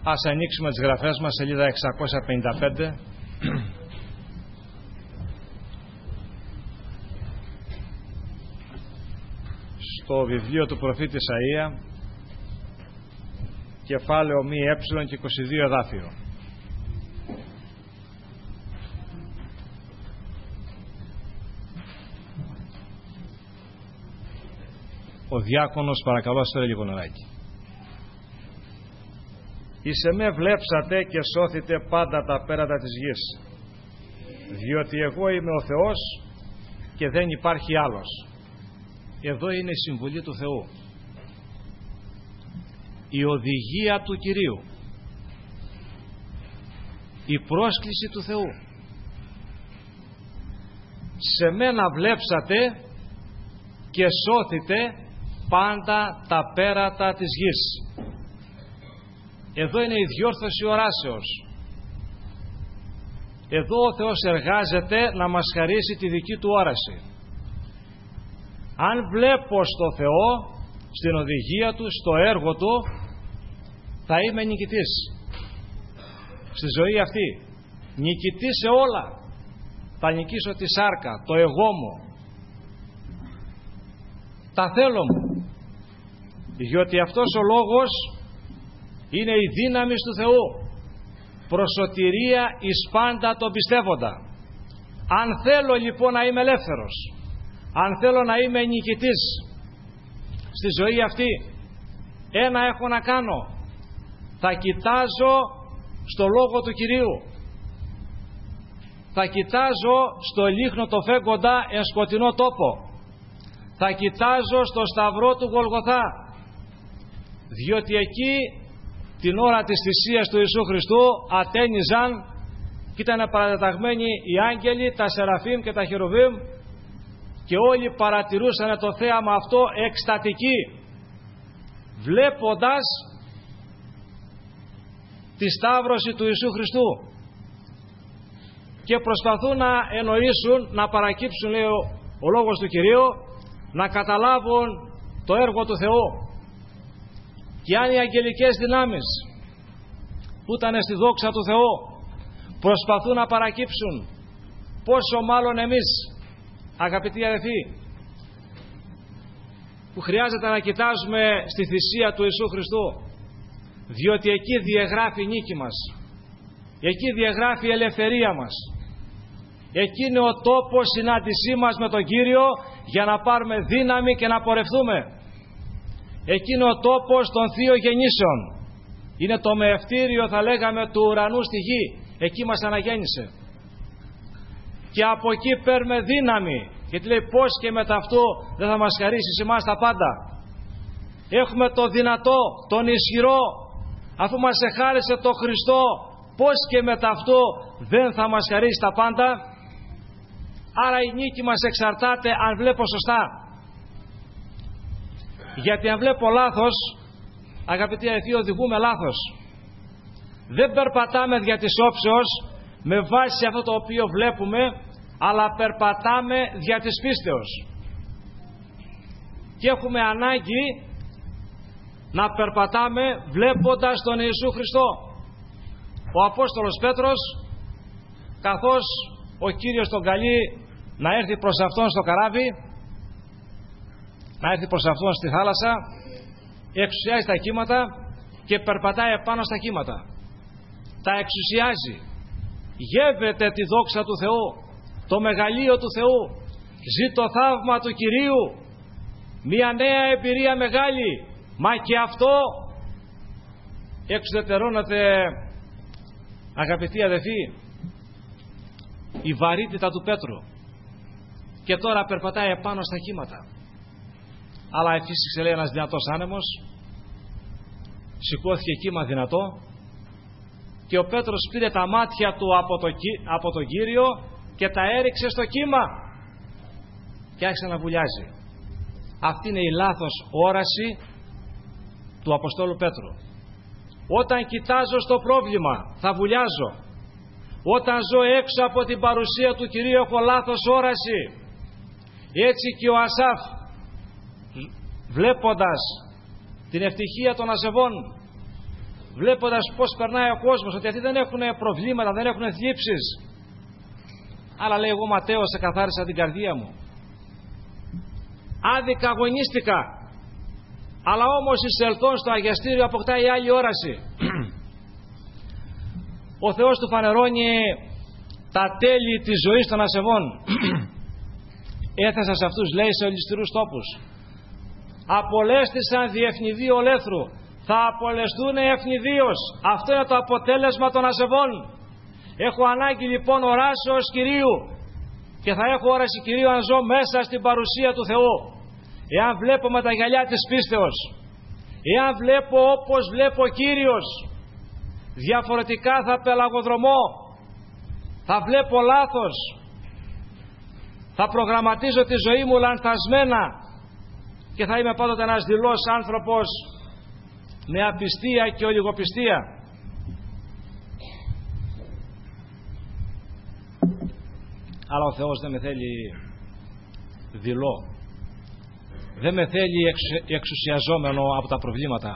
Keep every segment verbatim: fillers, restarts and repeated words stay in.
Ας ανοίξουμε τις γραφές μας, σελίδα εξακόσια πενήντα πέντε. Στο βιβλίο του προφήτη Ισαΐα, κεφάλαιο μη έψιλον και είκοσι δύο εδάφιο. Ο διάκονος παρακαλώ ας φέρει λίγο νεράκι. Εις εμέ βλέψατε και σώθητε πάντα τα πέρατα της γης, διότι εγώ είμαι ο Θεός και δεν υπάρχει άλλος. Εδώ είναι η συμβουλή του Θεού, η οδηγία του Κυρίου, η πρόσκληση του Θεού. Σε μένα βλέψατε και σώθητε πάντα τα πέρατα της γης. Εδώ είναι η διόρθωση οράσεως. Εδώ ο Θεός εργάζεται να μας χαρίσει τη δική του όραση. Αν βλέπω στο Θεό, στην οδηγία του, στο έργο του, θα είμαι νικητής στη ζωή αυτή. Νικητής σε όλα. Θα νικήσω τη σάρκα, το εγώ μου, τα θέλω μου, διότι αυτός ο λόγος είναι η δύναμη του Θεού, προσωτηρία εις πάντα τον πιστεύοντα. Αν θέλω λοιπόν να είμαι ελεύθερος, αν θέλω να είμαι νικητής στη ζωή αυτή, ένα έχω να κάνω: θα κοιτάζω στο λόγο του Κυρίου, θα κοιτάζω στο λίχνο το φέγγοντα εν σκοτεινό τόπο, θα κοιτάζω στο σταυρό του Γολγοθά, διότι εκεί την ώρα της θυσίας του Ιησού Χριστού ατένιζαν και ήταν παρατεταγμένοι οι άγγελοι, τα Σεραφείμ και τα Χερουβίμ, και όλοι παρατηρούσαν το θέαμα αυτό εκστατικοί, βλέποντας τη σταύρωση του Ιησού Χριστού, και προσπαθούν να εννοήσουν, να παρακύψουν, λέει ο, ο λόγος του Κυρίου, να καταλάβουν το έργο του Θεού. Και αν οι αγγελικές δυνάμεις που ήταν στη δόξα του Θεού προσπαθούν να παρακύψουν, πόσο μάλλον εμείς, αγαπητοί αδελφοί, που χρειάζεται να κοιτάζουμε στη θυσία του Ιησού Χριστού, διότι εκεί διαγράφει η νίκη μας, εκεί διαγράφει η ελευθερία μας, εκεί είναι ο τόπος συνάντησή μας με τον Κύριο για να πάρουμε δύναμη και να πορευτούμε. Εκεί είναι ο τόπος των θείων γεννήσεων, είναι το μεευτήριο, θα λέγαμε, του ουρανού στη γη. Εκεί μας αναγέννησε και από εκεί παίρνουμε δύναμη, γιατί λέει πως και μετά αυτό δεν θα μας χαρίσει σε εμάς τα πάντα. Έχουμε το δυνατό, τον ισχυρό, αφού μας εχάρισε το Χριστό, πως και μετά αυτό δεν θα μας χαρίσει τα πάντα. Άρα η νίκη μας εξαρτάται αν βλέπω σωστά, γιατί αν βλέπω λάθος, αγαπητοί αδελφοί, οδηγούμε λάθος. Δεν περπατάμε δια της όψεως με βάση αυτό το οποίο βλέπουμε, αλλά περπατάμε δια της πίστεως, και έχουμε ανάγκη να περπατάμε βλέποντας τον Ιησού Χριστό. Ο Απόστολος Πέτρος, καθώς ο Κύριος τον καλεί να έρθει προς αυτόν στο καράβι, να έρθει προς αυτόν στη θάλασσα, εξουσιάζει τα κύματα και περπατάει επάνω στα κύματα, τα εξουσιάζει, γεύεται τη δόξα του Θεού, το μεγαλείο του Θεού, ζει το θαύμα του Κυρίου, μια νέα εμπειρία μεγάλη, μα και αυτό εξουδετερώνεται, αγαπητοί αδελφοί, η βαρύτητα του Πέτρου, και τώρα περπατάει επάνω στα κύματα. Αλλά εφύσηξε, λέει, ένας δυνατός άνεμος, σηκώθηκε κύμα δυνατό, και ο Πέτρος πήρε τα μάτια του από, το, από τον Κύριο και τα έριξε στο κύμα και άρχισε να βουλιάζει. Αυτή είναι η λάθος όραση του Αποστόλου Πέτρου. Όταν κοιτάζω στο πρόβλημα θα βουλιάζω. Όταν ζω έξω από την παρουσία του Κυρίου έχω λάθος όραση. Έτσι και ο Ασάφ, βλέποντας την ευτυχία των ασεβών, βλέποντας πως περνάει ο κόσμος, ότι αυτοί δεν έχουν προβλήματα, δεν έχουν θλίψεις. Αλλά λέει, εγώ Ματέος εκαθάρισα την καρδία μου. Άδικα αγωνίστηκα, αλλά όμως εισελθόν στο αγιαστήριο αποκτάει άλλη όραση. Ο Θεός του φανερώνει τα τέλη της ζωής των ασεβών. Έθεσα σε αυτούς, λέει, σε ολισθηρούς τόπους. Απολέστησαν διευνηδίου ολέθρου, θα απολεστούν ευνηδίως. Αυτό είναι το αποτέλεσμα των ασεβών. Έχω ανάγκη λοιπόν οράσεως Κυρίου, και θα έχω όραση Κυρίου αν ζω μέσα στην παρουσία του Θεού. Εάν βλέπω με τα γυαλιά της πίστεως, εάν βλέπω όπως βλέπω ο Κύριος, διαφορετικά θα πελαγοδρομώ, θα βλέπω λάθος, θα προγραμματίζω τη ζωή μου λανθασμένα και θα είμαι πάντοτε ένας δειλός άνθρωπος με απιστία και ολιγοπιστία. Αλλά ο Θεός δεν με θέλει δειλό, δεν με θέλει εξουσιαζόμενο από τα προβλήματα.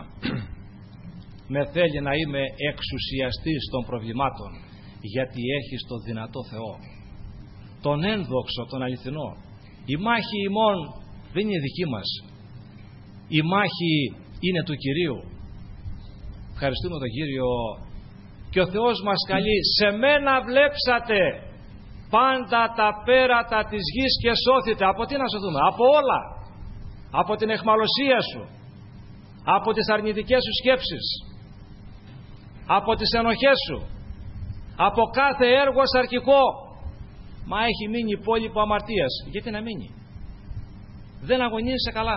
Με θέλει να είμαι εξουσιαστής των προβλημάτων, γιατί έχει τον δυνατό Θεό, τον ένδοξο, τον αληθινό. Η μάχη ημών δεν είναι δική μας, η μάχη είναι του Κυρίου. Ευχαριστούμε τον Κύριο. Και ο Θεός μας καλεί, σε μένα βλέψατε πάντα τα πέρατα της γης και σώθητε. Από τι να σωθούμε? Από όλα. Από την αιχμαλωσία σου, από τις αρνητικές σου σκέψεις, από τις ενοχές σου, από κάθε έργο σαρκικό. Μα έχει μείνει υπόλοιπο αμαρτίας. Γιατί να μείνει? Δεν αγωνίζεσαι καλά.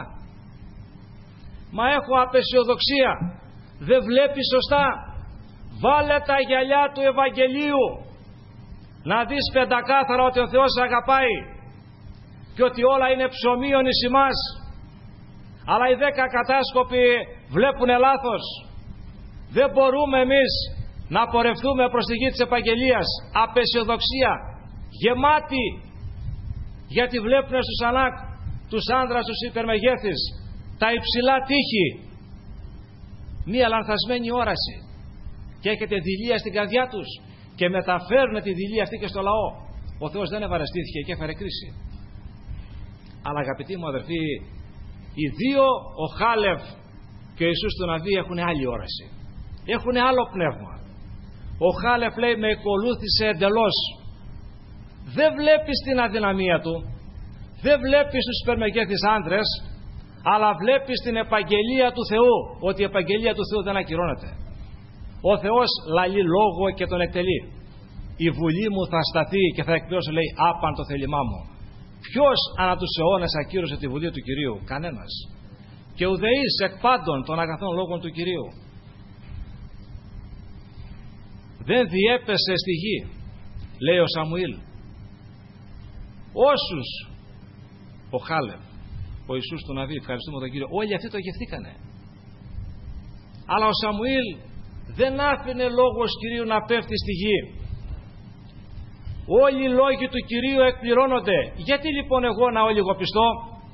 Μα έχω απεσιοδοξία, δεν βλέπεις σωστά. Βάλε τα γυαλιά του Ευαγγελίου, να δεις πεντακάθαρα ότι ο Θεός αγαπάει και ότι όλα είναι ψωμίον εις ημάς. Αλλά οι δέκα κατάσκοποι βλέπουνε λάθος. Δεν μπορούμε εμείς να πορευτούμε προς τη γη της επαγγελίας. Απεσιοδοξία γεμάτη, γιατί βλέπουν στους Ανάκ τους άνδρας τους υπερμεγέθης, τα υψηλά τείχη, μία λανθασμένη όραση, και έχετε δειλία στην καρδιά τους και μεταφέρουν τη δειλία αυτή και στο λαό. Ο Θεός δεν ευαρεστήθηκε και έφερε κρίση. Αλλά αγαπητοί μου αδερφοί, οι δύο, ο Χάλευ και ο Ιησούς του Ναβί, έχουν άλλη όραση, έχουν άλλο πνεύμα. Ο Χάλευ λέει, με ακολούθησε εντελώς. Δεν βλέπεις την αδυναμία του, δεν βλέπεις τους υπερμεγέθης άντρες, αλλά βλέπεις την επαγγελία του Θεού, ότι η επαγγελία του Θεού δεν ακυρώνεται. Ο Θεός λαλεί λόγο και τον εκτελεί. Η βουλή μου θα σταθεί και θα εκπληρώσω, λέει, άπαν το θέλημά μου. Ποιος ανά τους αιώνες ακύρωσε τη βουλή του Κυρίου? Κανένας. Και ουδεής εκ πάντων των αγαθών λόγων του Κυρίου. Δεν διέπεσε στη γη, λέει ο Σαμουήλ, όσους, ο Χάλευ, ο Ιησούς του Ναβί, ευχαριστούμε τον Κύριο, όλοι αυτοί το γευθήκανε. Αλλά ο Σαμουήλ δεν άφηνε λόγος Κυρίου να πέφτει στη γη. Όλοι οι λόγοι του Κυρίου εκπληρώνονται. Γιατί λοιπόν εγώ να ολιγοπιστώ?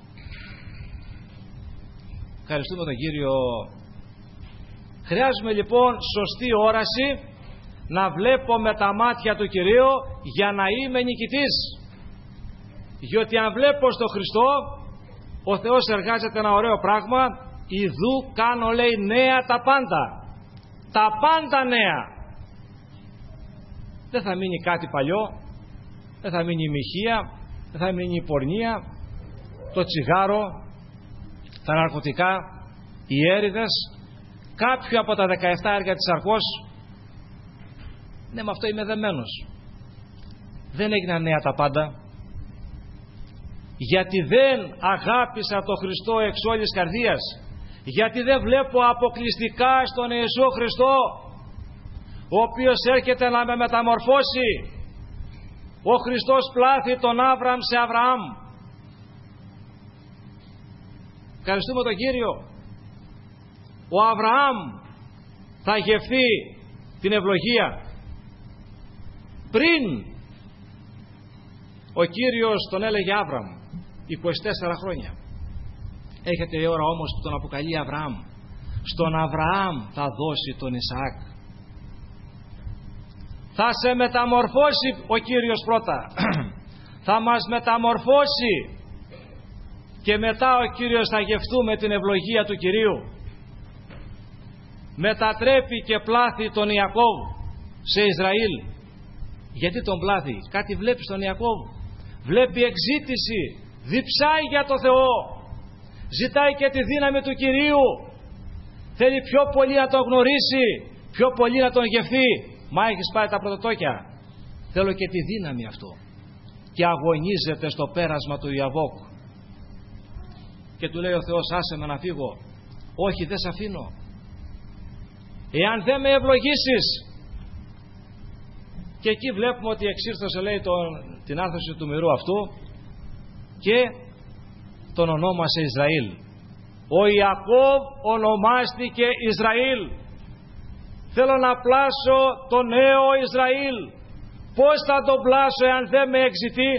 Ευχαριστούμε τον Κύριο. Χρειάζομαι λοιπόν σωστή όραση, να βλέπω με τα μάτια του Κυρίου για να είμαι νικητής. Γιατί αν βλέπω στο Χριστό, ο Θεός εργάζεται ένα ωραίο πράγμα. Ιδού κάνω, λέει, νέα τα πάντα. Τα πάντα νέα. Δεν θα μείνει κάτι παλιό, δεν θα μείνει η μοιχεία, δεν θα μείνει η πορνεία, το τσιγάρο, τα ναρκωτικά, οι έρηδες, κάποιο από τα δεκαεπτά έργα της Αρκός. Ναι, με αυτό είμαι δεμένος. Δεν έγιναν νέα τα πάντα, γιατί δεν αγάπησα το Χριστό εξ όλης καρδίας, γιατί δεν βλέπω αποκλειστικά στον Ιησού Χριστό, ο οποίος έρχεται να με μεταμορφώσει. Ο Χριστός πλάθει τον Άβραμ σε Αβραάμ. Ευχαριστούμε τον Κύριο. Ο Αβραάμ θα γευθεί την ευλογία πριν ο Κύριος τον έλεγε Άβραμ είκοσι τέσσερα χρόνια. Έχετε η ώρα όμως που τον αποκαλεί Αβραάμ. Στον Αβραάμ θα δώσει τον Ισαάκ. Θα σε μεταμορφώσει ο Κύριος πρώτα. Θα μας μεταμορφώσει και μετά ο Κύριος θα γευτούμε την ευλογία του Κυρίου. Μετατρέπει και πλάθει τον Ιακώβ σε Ισραήλ. Γιατί τον πλάθει? Κάτι βλέπει στον Ιακώβ. Βλέπει εξήτηση. Διψάει για το Θεό. Ζητάει και τη δύναμη του Κυρίου. Θέλει πιο πολύ να τον γνωρίσει, πιο πολύ να τον γευθεί. Μα έχεις πάρει τα πρωτοτόκια. Θέλω και τη δύναμη αυτό. Και αγωνίζεται στο πέρασμα του Ιαβόκ. Και του λέει ο Θεός, άσε με να φύγω. Όχι, δεν σε αφήνω. Εάν δεν με ευλογήσεις. Και εκεί βλέπουμε ότι εξήρθωσε, λέει, τον, την άρθρωση του μυρού αυτού και τον ονόμασε Ισραήλ. Ο Ιακώβ ονομάστηκε Ισραήλ. Θέλω να πλάσω το νέο Ισραήλ. Πώς θα τον πλάσω εάν δεν με εξητεί?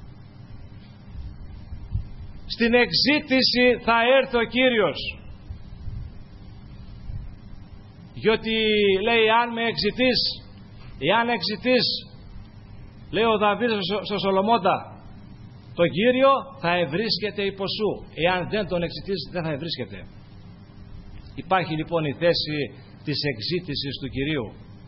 Στην εξήτηση θα έρθει ο Κύριος. Διότι λέει, αν με εξητείς, εάν εξητείς, λέει ο Δαβίδ στο Σολομώντα, τον Κύριο θα ευρίσκεται υπό σου. Εάν δεν τον εξητείς, δεν θα ευρίσκεται. Υπάρχει λοιπόν η θέση της εξήτησης του Κυρίου.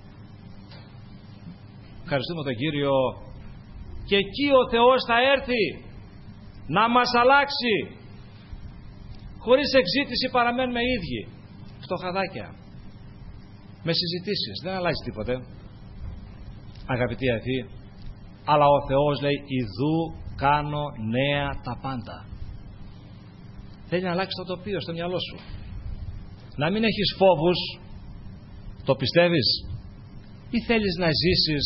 Ευχαριστούμε τον Κύριο. Και εκεί ο Θεός θα έρθει να μας αλλάξει. Χωρίς εξήτηση παραμένουμε ίδιοι, φτωχαδάκια, με συζητήσεις, δεν αλλάζει τίποτε, αγαπητοί αδελφοί. Αλλά ο Θεός λέει, ιδού κάνω νέα τα πάντα. Θέλει να αλλάξει το τοπίο στο μυαλό σου. Να μην έχεις φόβους. Το πιστεύεις? Ή θέλεις να ζήσεις?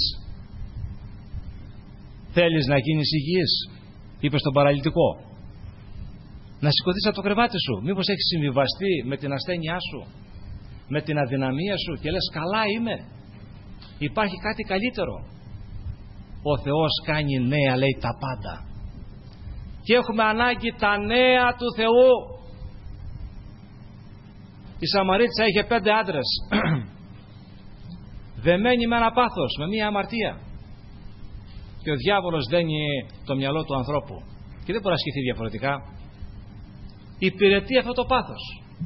Θέλεις να γίνεις υγιής? Είπε στον παραλυτικό, να σηκωθείς από το κρεβάτι σου. Μήπως έχεις συμβιβαστεί με την ασθένειά σου, με την αδυναμία σου και λες, καλά είμαι? Υπάρχει κάτι καλύτερο? Ο Θεός κάνει νέα, λέει, τα πάντα. Και έχουμε ανάγκη τα νέα του Θεού. Η Σαμαρίτισσα είχε πέντε άντρες δεμένη με ένα πάθος, με μία αμαρτία. Και ο διάβολος δένει το μυαλό του ανθρώπου και δεν μπορεί να ασκηθεί διαφορετικά. Υπηρετεί αυτό το πάθος.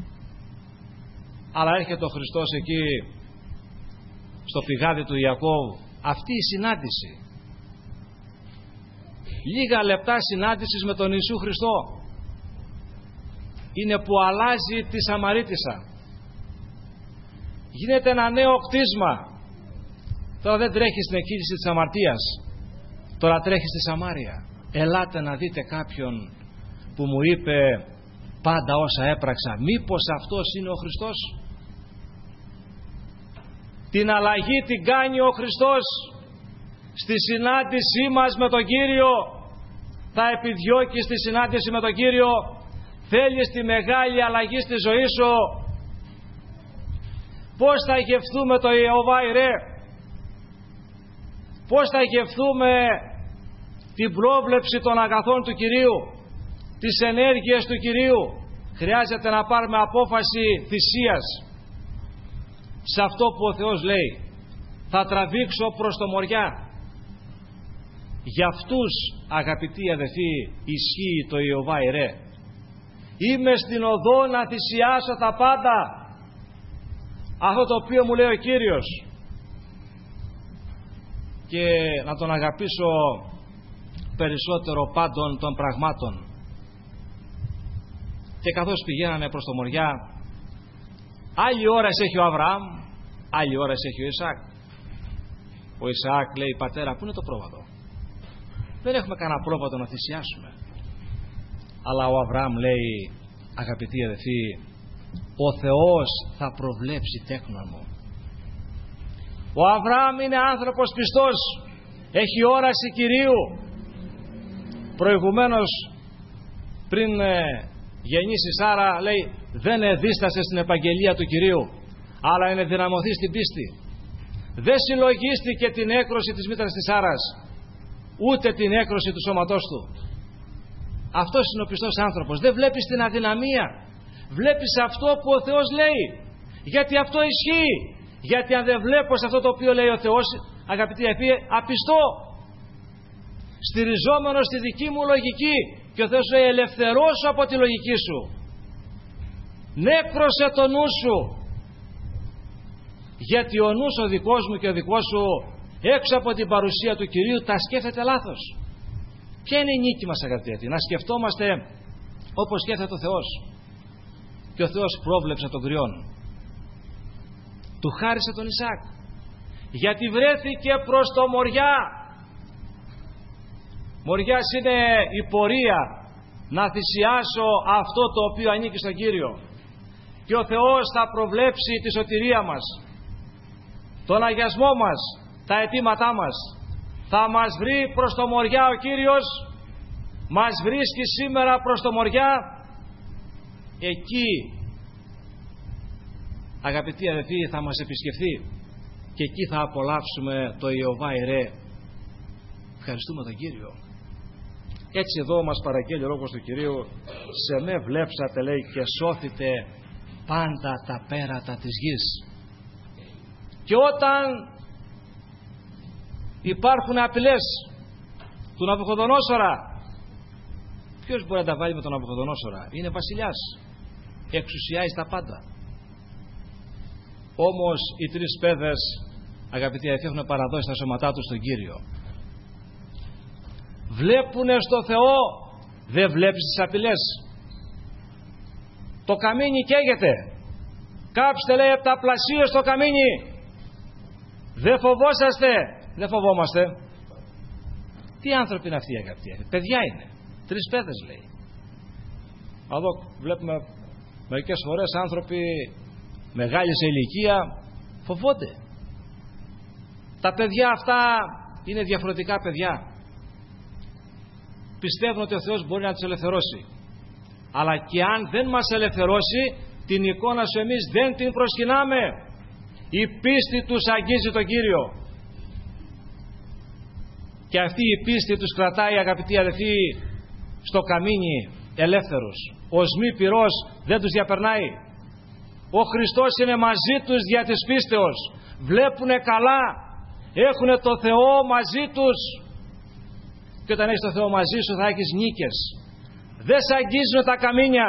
Αλλά έρχεται ο Χριστός εκεί στο πηγάδι του Ιακώβ, αυτή η συνάντηση, λίγα λεπτά συνάντησης με τον Ιησού Χριστό, είναι που αλλάζει τη Σαμαρίτισσα. Γίνεται ένα νέο κτίσμα. Τώρα δεν τρέχει στην εκκίνηση της αμαρτίας, τώρα τρέχει στη Σαμάρια. Ελάτε να δείτε κάποιον που μου είπε πάντα όσα έπραξα. Μήπως αυτός είναι ο Χριστός? Την αλλαγή την κάνει ο Χριστός. Στη συνάντησή μας με τον Κύριο θα επιδιώκεις τη συνάντηση με τον Κύριο. Θέλεις τη μεγάλη αλλαγή στη ζωή σου? Πώς θα γευθούμε το Ιεχωβά Ιρέ? Πώς θα γευθούμε την πρόβλεψη των αγαθών του Κυρίου, τις ενέργειες του Κυρίου? Χρειάζεται να πάρουμε απόφαση θυσίας σε αυτό που ο Θεός λέει, θα τραβήξω προς το Μοριά. Για αυτούς, αγαπητοί αδελφοί, ισχύει το Ιεχωβά Ιρέ. Είμαι στην οδό να θυσιάσω τα πάντα. Αυτό το οποίο μου λέει ο Κύριος. Και να τον αγαπήσω περισσότερο πάντων των πραγμάτων. Και καθώς πηγαίνανε προς το Μοριά, άλλη ώρες έχει ο Αβραάμ, άλλη ώρες έχει ο Ισαάκ. Ο Ισαάκ λέει, πατέρα, πού είναι το πρόβατο? Δεν έχουμε κανένα πρόβατο να θυσιάσουμε. Αλλά ο Αβραάμ λέει, αγαπητοί αδελφοί, ο Θεός θα προβλέψει τέκνον μου. Ο Αβραάμ είναι άνθρωπος πιστός, έχει όραση Κυρίου. Προηγουμένως, πριν ε, γεννήσει η Σάρα, λέει, δεν εδίστασε στην επαγγελία του Κυρίου, αλλά είναι δυναμωθεί στην πίστη. Δεν συλλογίστηκε την έκρωση της μήτρας της Σάρας, ούτε την έκρωση του σώματός του. Αυτός είναι ο πιστός άνθρωπος. Δεν βλέπει την αδυναμία, βλέπεις αυτό που ο Θεός λέει. Γιατί αυτό ισχύει. Γιατί αν δεν βλέπω σε αυτό το οποίο λέει ο Θεός, αγαπητοί αδελφοί, απιστώ, στηριζόμενο στη δική μου λογική, και ο Θεός λέει ελευθερώσου από τη λογική σου, νέκρωσε το νου σου, γιατί ο νους ο δικός μου και ο δικός σου έξω από την παρουσία του Κυρίου τα σκέφτεται λάθος. Ποια είναι η νίκη μας, αγαπητοί αδελφοί? Να σκεφτόμαστε όπως σκέφτεται ο Θεός. Και ο Θεός πρόβλεψε τον κρυόν, του χάρισε τον Ισαάκ, γιατί βρέθηκε προς το Μοριά. Μοριάς είναι η πορεία να θυσιάσω αυτό το οποίο ανήκει στον Κύριο, και ο Θεός θα προβλέψει τη σωτηρία μας, τον αγιασμό μας, τα αιτήματά μας. Θα μας βρει προς το Μοριά ο Κύριος, μας βρίσκει σήμερα προς το Μοριά. Εκεί, αγαπητοί αδελφοί, θα μας επισκεφθεί και εκεί θα απολαύσουμε το Ιωβά Ιρέ. Ευχαριστούμε τον Κύριο. Έτσι εδώ μας παραγγέλει ο λόγος του Κυρίου, σε με βλέψατε, λέει, και σώθητε πάντα τα πέρατα της γης. Και όταν υπάρχουν απειλές του Ναβουχοδονόσορα, ποιος μπορεί να τα βάλει με τον Ναβουχοδονόσορα? Είναι βασιλιάς, εξουσιάζει τα πάντα. Όμως οι τρεις παιδες, αγαπητοί αδελφοί, έχουν παραδώσει τα σώματά τους στον Κύριο. Βλέπουνε στο Θεό, δεν βλέπεις τις απειλές. Το καμίνι καίγεται, κάψτε, λέει, από τα πλασίως το καμίνι. Δεν φοβόσαστε? Δεν φοβόμαστε. Τι άνθρωποι είναι αυτοί, αγαπητοί? Παιδιά είναι, τρεις παιδες, λέει. Εδώ βλέπουμε μερικές φορές άνθρωποι μεγάλη σε ηλικία φοβόνται. Τα παιδιά αυτά είναι διαφορετικά παιδιά. Πιστεύουν ότι ο Θεός μπορεί να τους ελευθερώσει. Αλλά και αν δεν μας ελευθερώσει, την εικόνα σου εμείς δεν την προσκυνάμε. Η πίστη τους αγγίζει τον Κύριο. Και αυτή η πίστη τους κρατάει, αγαπητοί αδελφοί, στο καμίνι ελεύθερους. Ο σμή πυρός δεν τους διαπερνάει. Ο Χριστός είναι μαζί τους δια της πίστεως. Βλέπουνε καλά. Έχουνε το Θεό μαζί τους. Και όταν έχεις το Θεό μαζί σου θα έχεις νίκες. Δεν σε αγγίζουν τα καμίνια.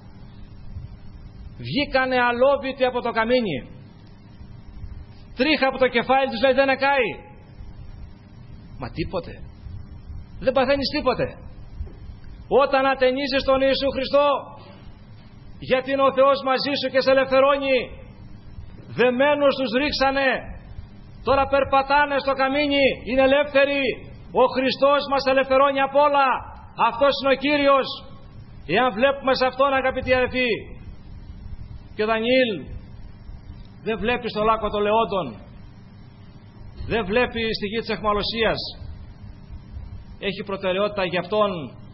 Βγήκανε αλόβητοι από το καμίνι. Τρίχα από το κεφάλι τους, λέει, δεν εκάει. Μα τίποτε. Δεν παθαίνεις τίποτε. Όταν ατενίζεις τον Ιησού Χριστό, γιατί είναι ο Θεός μαζί σου και σε ελευθερώνει. Δεμένους τους ρίξανε, τώρα περπατάνε στο καμίνι, είναι ελεύθεροι. Ο Χριστός μας ελευθερώνει απ' όλα. Αυτός είναι ο Κύριος. Εάν βλέπουμε σε Αυτόν, αγαπητοί αδελφοί. Και ο Δανιήλ δεν βλέπει στο λάκκο των λεόντων, δεν βλέπει στη γη της αιχμαλωσίας. Έχει προτεραιότητα για αυτόν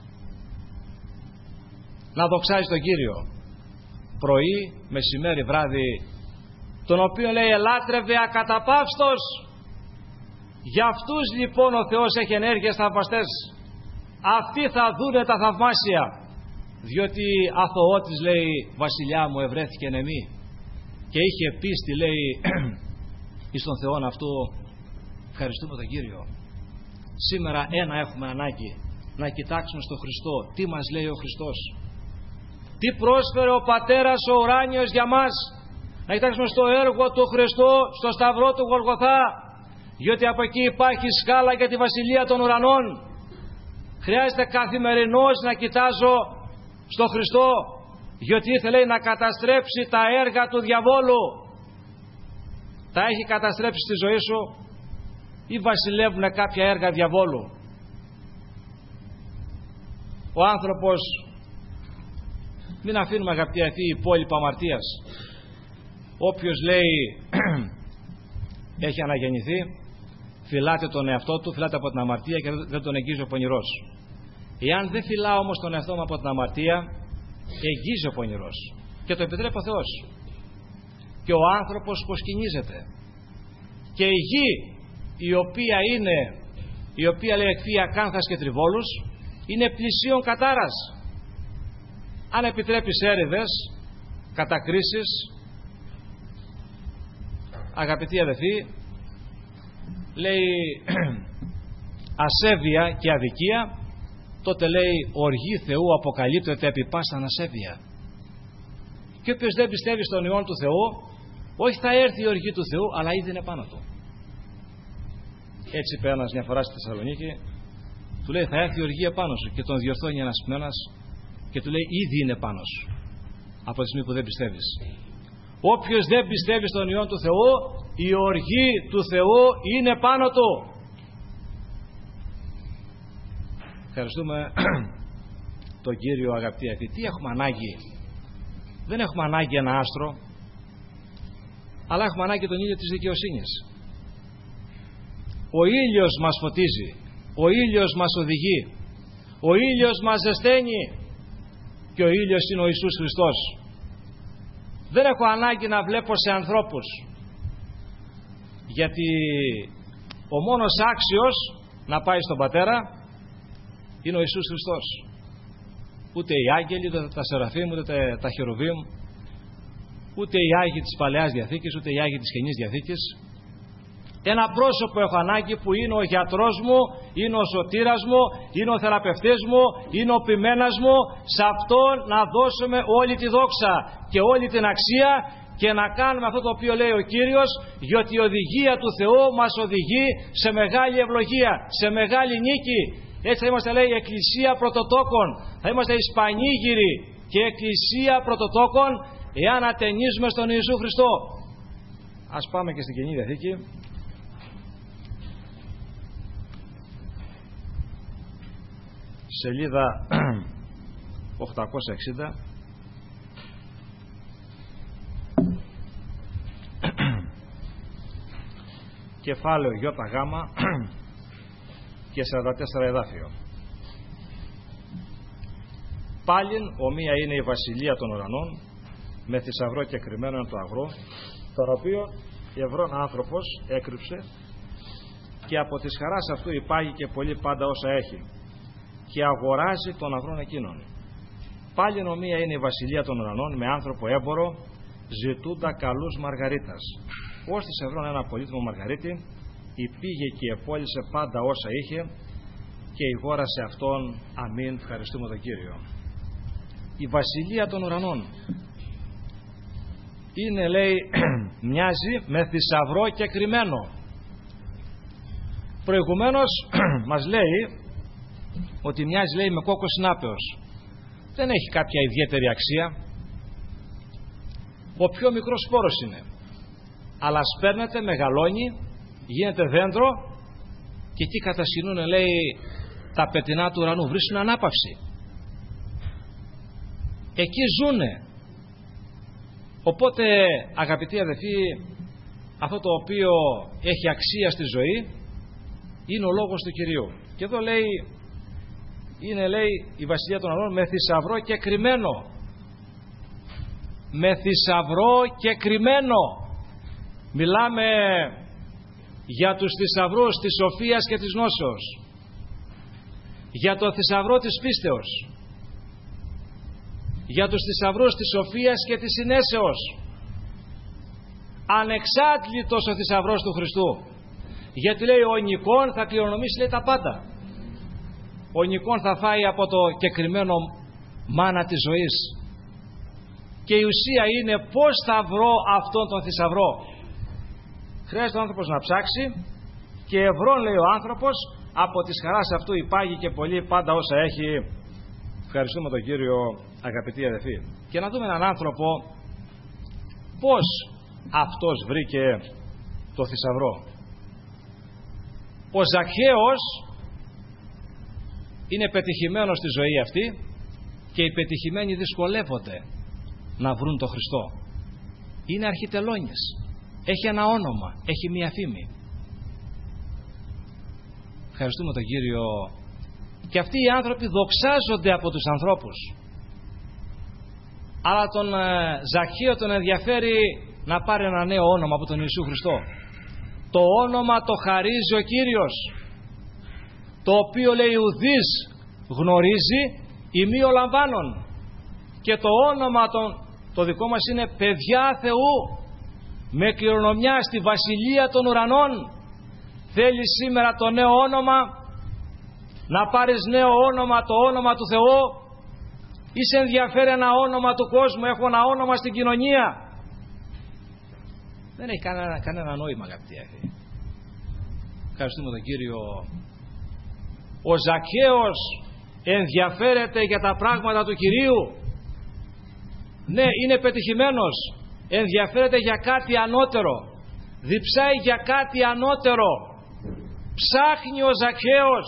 να δοξάζει τον Κύριο πρωί, μεσημέρι, βράδυ, τον οποίο, λέει, ελάτρευε ακαταπαύστος. Για αυτούς λοιπόν ο Θεός έχει ενέργειες θαυμαστές. Αυτοί θα δούνε τα θαυμάσια, διότι αθωότης, λέει, βασιλιά μου ευρέθηκε εν εμή, και είχε πίστη, λέει, εις τον Θεόν αυτό. Ευχαριστούμε τον Κύριο. Σήμερα ένα έχουμε ανάγκη, να κοιτάξουμε στον Χριστό. Τι μας λέει ο Χριστός, τι πρόσφερε ο Πατέρας ο ουράνιος για μας. Να κοιτάξουμε στο έργο του Χριστού, στο σταυρό του Γολγοθά, διότι από εκεί υπάρχει σκάλα για τη βασιλεία των ουρανών. Χρειάζεται καθημερινώς να κοιτάζω στο Χριστό, διότι ήθελε, λέει, να καταστρέψει τα έργα του διαβόλου. Τα έχει καταστρέψει στη ζωή σου ή βασιλεύουν κάποια έργα διαβόλου? Ο άνθρωπος, μην αφήνουμε, αγαπητοί αυτοί, υπόλοιπα αμαρτίας. Όποιος, λέει, έχει αναγεννηθεί, φυλάται τον εαυτό του, φυλάται από την αμαρτία και δεν τον εγγίζει ο πονηρός. Εάν δεν φυλάω όμως τον εαυτό μου από την αμαρτία, εγγίζει ο πονηρός και το επιτρέπει ο Θεός. Και ο άνθρωπος προσκυνίζεται. Και η γη, η οποία είναι, η οποία, λέει, εκφύει ακάνθας και τριβόλους, είναι πλησίον κατάρας. Αν επιτρέπεις έρηδες, κατακρίσεις, αγαπητοί αδελφοί, λέει ασέβεια και αδικία, τότε λέει οργή Θεού αποκαλύπτεται επί πάσαν ασέβεια. Και όποιος δεν πιστεύει στον Υιόν του Θεού, όχι θα έρθει η οργή του Θεού, αλλά ήδη είναι πάνω του. Έτσι είπε ένας μια φορά στη Θεσσαλονίκη, του λέει θα έρθει η οργή επάνω σου, και τον διορθώνει ένας ποιμένας και του λέει ήδη είναι πάνω σου, από τη στιγμή που δεν πιστεύεις. Όποιος δεν πιστεύει στον Υιόν του Θεού, η οργή του Θεού είναι πάνω του. Ευχαριστούμε τον Κύριο, αγαπητοί αδελφοί. Τι έχουμε ανάγκη? Δεν έχουμε ανάγκη ένα άστρο, αλλά έχουμε ανάγκη τον ήλιο της δικαιοσύνης. Ο ήλιος μας φωτίζει, ο ήλιος μας οδηγεί, ο ήλιος μας ζεσταίνει, και ο ήλιος είναι ο Ιησούς Χριστός. Δεν έχω ανάγκη να βλέπω σε ανθρώπους, γιατί ο μόνος άξιος να πάει στον Πατέρα είναι ο Ιησούς Χριστός. Ούτε οι άγγελοι, ούτε τα Σεραφείμ, ούτε τα Χερουβίμ, ούτε οι Άγιοι της Παλαιάς Διαθήκης, ούτε οι Άγιοι της Καινής Διαθήκης. Ένα πρόσωπο έχω ανάγκη που είναι ο γιατρός μου, είναι ο σωτήρας μου, είναι ο θεραπευτής μου, είναι ο ποιμένας μου. Σε αυτόν να δώσουμε όλη τη δόξα και όλη την αξία και να κάνουμε αυτό το οποίο λέει ο Κύριος, γιατί η οδηγία του Θεού μας οδηγεί σε μεγάλη ευλογία, σε μεγάλη νίκη. Έτσι θα είμαστε, λέει, εκκλησία πρωτοτόκων, θα είμαστε ισπανίγυροι και εκκλησία πρωτοτόκων εάν ατενίζουμε στον Ιησού Χριστό. Ας πάμε και στην Καινή Διαθήκη. Σελίδα οκτακόσια εξήντα. Κεφάλαιο Ι Γ και σαράντα τέσσερα εδάφιο. Πάλιν ομοία είναι η βασιλεία των ουρανών, με θησαυρό και κρυμμένο είναι το αγρό, τον οποίο ευρών άνθρωπος έκρυψε, και από της χαράς αυτού υπάγει και πολύ πάντα όσα έχει, και αγοράζει τον αγρόν εκείνον. Πάλιν ομοία είναι η βασιλεία των ουρανών, με άνθρωπο έμπορο, ζητούντα καλούς μαργαρίτας. Ως της ευρών ένα πολύτιμο μαργαρίτη, υπήγε και επόλυσε πάντα όσα είχε και ηγόρασε αυτόν. Αμήν. Ευχαριστούμε τον Κύριο. Η βασιλεία των ουρανών είναι, λέει, μοιάζει με θησαυρό και κρυμμένο. Προηγουμένως μας λέει ότι μοιάζει, λέει, με κόκκο συνάπεως. Δεν έχει κάποια ιδιαίτερη αξία. Ο πιο μικρός σπόρος είναι, αλλά σπέρνεται, μεγαλώνει, γίνεται δέντρο, και εκεί κατασκηνούν, λέει, τα πετεινά του ουρανού, βρίσκουν ανάπαυση. Εκεί ζουνε. Οπότε, αγαπητοί αδελφοί, αυτό το οποίο έχει αξία στη ζωή είναι ο λόγος του Κυρίου. Και εδώ λέει, είναι, λέει, η βασιλεία των ουρανών με θησαυρό και κρυμμένο. Με θησαυρό και κρυμμένο. Μιλάμε για τους θησαυρούς της σοφίας και της γνώσεως, για το θησαυρό της πίστεως, για τους θησαυρούς της σοφίας και της συνέσεως. Ανεξάντλητος ο θησαυρός του Χριστού, γιατί λέει ο Νικόν θα κληρονομήσει, λέει, τα πάντα. Ο Νικόν θα φάει από το κεκριμένο μάνα της ζωής, και η ουσία είναι πώς θα βρω αυτόν τον θησαυρό. Χρειάζεται ο άνθρωπος να ψάξει, και ευρών, λέει ο άνθρωπος, από της χαράς αυτού υπάγει και πολύ πάντα όσα έχει. Ευχαριστούμε τον Κύριο, αγαπητοί αδελφοί. Και να δούμε έναν άνθρωπο πώς αυτός βρήκε το θησαυρό. Ο Ζακχαίος είναι πετυχημένος στη ζωή αυτή, και οι πετυχημένοι δυσκολεύονται να βρουν τον Χριστό. Είναι αρχιτελώνες. Έχει ένα όνομα, έχει μία φήμη. Ευχαριστούμε τον Κύριο. Και αυτοί οι άνθρωποι δοξάζονται από τους ανθρώπους. Αλλά τον ε, Ζακχαίο τον ενδιαφέρει να πάρει ένα νέο όνομα από τον Ιησού Χριστό. Το όνομα το χαρίζει ο Κύριος, το οποίο, λέει, ουδής γνωρίζει ημί ο λαμβάνων. Και το όνομα το, Το δικό μας είναι παιδιά Θεού, με κληρονομιά στη Βασιλεία των Ουρανών. Θέλεις σήμερα το νέο όνομα, να πάρεις νέο όνομα, το όνομα του Θεού, ή σε ενδιαφέρει ένα όνομα του κόσμου? Έχω ένα όνομα στην κοινωνία. Δεν έχει κανένα, κανένα νόημα, αγαπητοί αδελφοί. Ευχαριστούμε τον Κύριο. Ο Ζακχαίος ενδιαφέρεται για τα πράγματα του Κυρίου. Ναι, είναι πετυχημένος, ενδιαφέρεται για κάτι ανώτερο, διψάει για κάτι ανώτερο, ψάχνει. Ο Ζακχαίος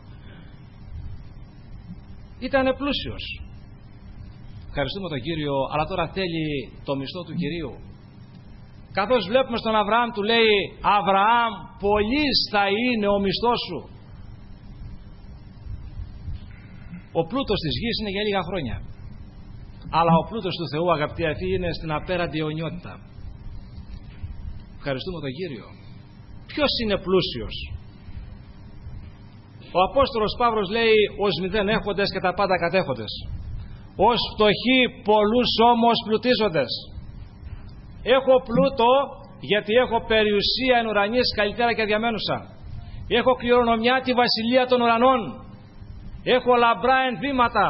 ήτανε πλούσιος, ευχαριστούμε τον Κύριο, αλλά τώρα θέλει το μισθό του Κυρίου. Καθώς βλέπουμε στον Αβραάμ, του λέει: Αβραάμ, πολύς θα είναι ο μισθός σου. Ο πλούτος της γης είναι για λίγα χρόνια, αλλά ο πλούτος του Θεού, αγαπητοί αδελφοί, είναι στην απέραντη αιωνιότητα. Ευχαριστούμε τον Κύριο. Ποιος είναι πλούσιος? Ο Απόστολος Παύλος λέει: ως μηδέν έχοντες και τα πάντα κατέχοντες, ως φτωχοί πολλούς όμως πλουτίζοντες. Έχω πλούτο γιατί έχω περιουσία εν ουρανής καλύτερα και διαμένουσα. Έχω κληρονομιά τη Βασιλεία των Ουρανών. Έχω λαμπρά ενδύματα.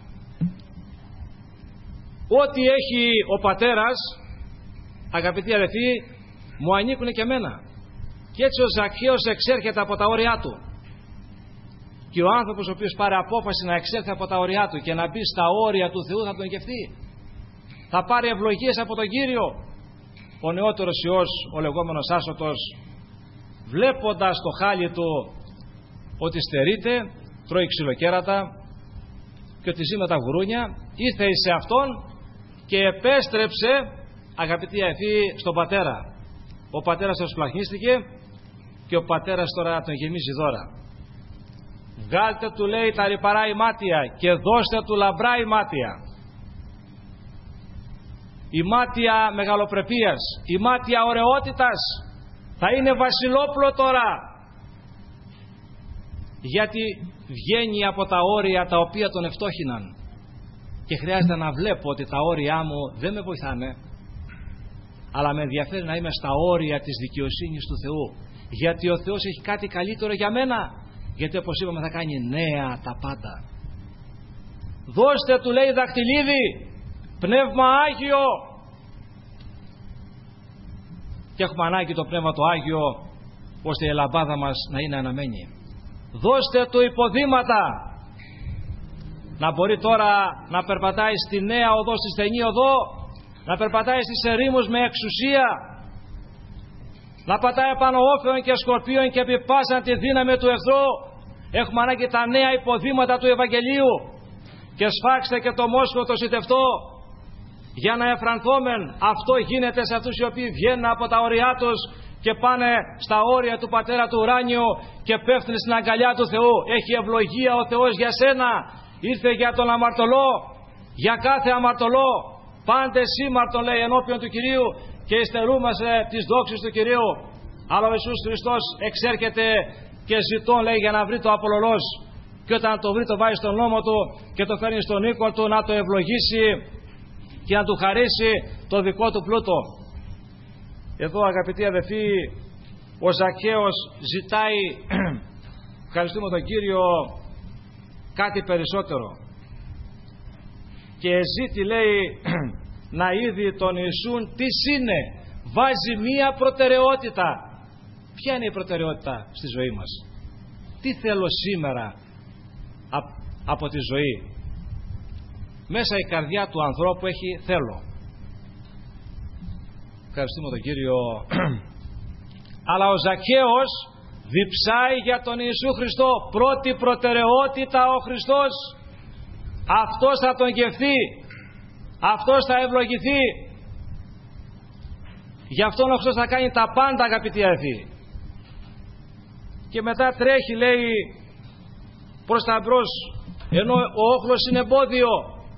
Ό,τι έχει ο πατέρας, αγαπητοί αδελφοί, μου ανήκουν και εμένα. Και έτσι ο Ζακχαίος εξέρχεται από τα όρια του. Και ο άνθρωπος ο οποίος πάρει απόφαση να εξέλθει από τα όρια του και να μπει στα όρια του Θεού, θα τον γευτεί. Θα πάρει ευλογίες από τον Κύριο. Ο νεότερος Υιός, ο λεγόμενος άσωτος, βλέποντας το χάλι του ότι στερείται, τρώει ξυλοκέρατα και ότι ζει με τα γουρούνια, ήρθε σε αυτόν και επέστρεψε, αγαπητοί αδελφοί, στον πατέρα. Ο πατέρας τον σπλαχνίστηκε και ο πατέρας τώρα τον γεμίζει δώρα. Βγάλτε, του λέει, τα ρυπαρά ημάτια και δώστε του λαμπρά ημάτια. Ημάτια μεγαλοπρεπίας, ημάτια ωραιότητας. Θα είναι βασιλόπλο τώρα, γιατί βγαίνει από τα όρια τα οποία τον ευτόχιναν και χρειάζεται να βλέπω ότι τα όρια μου δεν με βοηθάνε, αλλά με ενδιαφέρει να είμαι στα όρια της δικαιοσύνης του Θεού, γιατί ο Θεός έχει κάτι καλύτερο για μένα, γιατί όπως είπαμε θα κάνει νέα τα πάντα. Δώστε, του λέει, δακτυλίδι, πνεύμα Άγιο, και έχουμε ανάγκη το πνεύμα το Άγιο ώστε η λαμπάδα μας να είναι αναμένη. Δώστε του υποδήματα, να μπορεί τώρα να περπατάει στη νέα οδό, στη στενή οδό, να περπατάει στις ερήμους με εξουσία, να πατάει πάνω όφεων και σκορπίων και επί πάσαν τη δύναμη του εχθρού. Έχουμε ανάγκη τα νέα υποδήματα του Ευαγγελίου. Και σφάξτε και το μόσχο το σιτευτό, για να εφρανθόμεν. Αυτό γίνεται σε αυτούς οι οποίοι βγαίνουν από τα όρια τους και πάνε στα όρια του Πατέρα του Ουράνιου και πέφτουν στην αγκαλιά του Θεού. Έχει ευλογία ο Θεός για σένα. Ήρθε για τον αμαρτωλό, για κάθε αμαρτωλό. Πάντε σήμαρτον, λέει, ενώπιον του Κυρίου και υστερούμαστε τις δόξες του Κυρίου. Αλλά ο Ιησούς Χριστός εξέρχεται και ζητών, λέει, για να βρει το απολωλός. Και όταν το βρει, το βάζει στον νόμο του και το φέρνει στον οίκο του να το ευλογήσει και να του χαρίσει το δικό του πλούτο. Εδώ, αγαπητοί αδελφοί, ο Ζακχαίος ζητάει, ευχαριστούμε τον Κύριο, κάτι περισσότερο. Και ζήτη, λέει, να είδει τον Ιησούν τι είναι. Βάζει μία προτεραιότητα. Ποια είναι η προτεραιότητα στη ζωή μας? Τι θέλω σήμερα από τη ζωή? Μέσα η καρδιά του ανθρώπου έχει θέλω. Ευχαριστούμε τον Κύριο. Αλλά ο Ζακχαίος διψάει για τον Ιησού Χριστό. Πρώτη προτεραιότητα ο Χριστός. Αυτός θα τον γευθεί, αυτός θα ευλογηθεί. Γι' αυτόν ο Χριστός θα κάνει τα πάντα, αγαπητοί αδελφοί. Και μετά τρέχει, λέει, προς τα μπρος, ενώ ο όχλος είναι εμπόδιο.